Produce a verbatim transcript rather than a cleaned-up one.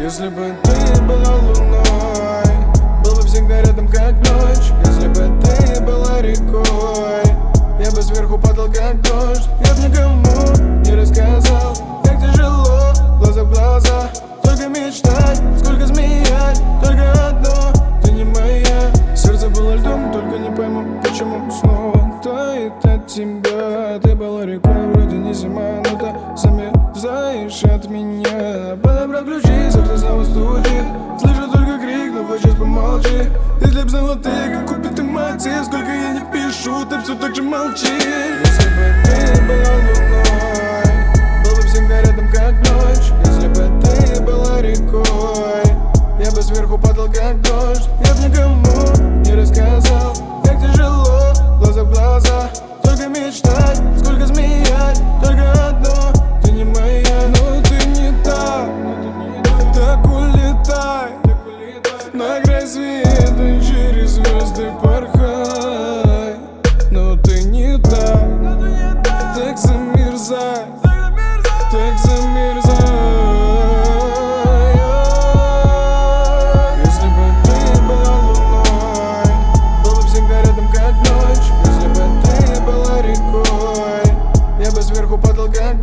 Если бы ты была луной, был бы всегда рядом как ночь. Если бы ты была рекой, я бы сверху падал как дождь. Я б никому не рассказал, как тяжело, глаза в глаза. Только мечтать, сколько змеять, только одно, ты не моя. Сердце было льдом, только не пойму, почему снова тает от тебя. Ты была рекой, вроде не зима, но ты замерзаешь от меня. Подобрал ключи, сердце снова стучит, слышу только крик, но хочешь помолчи. Ты хлеб золотый, как убитый мотив, сколько я не пишу, ты все так же молчишь. Если бы ты была луной, был бы всегда рядом как ночь. Если бы ты была рекой, я бы сверху падал как дождь. Я б никому не рассказал, как тяжело, глаза в глаза. Только мечтать, сколько змеять, только одно, ты не моя. Но ты не та, так улетай на край света, через звезды порхай. Но ты не та, так замерзай, так замерзай. Если бы ты была луной, был бы всегда рядом как ночь. Если бы ты была рекой, я бы сверху падал как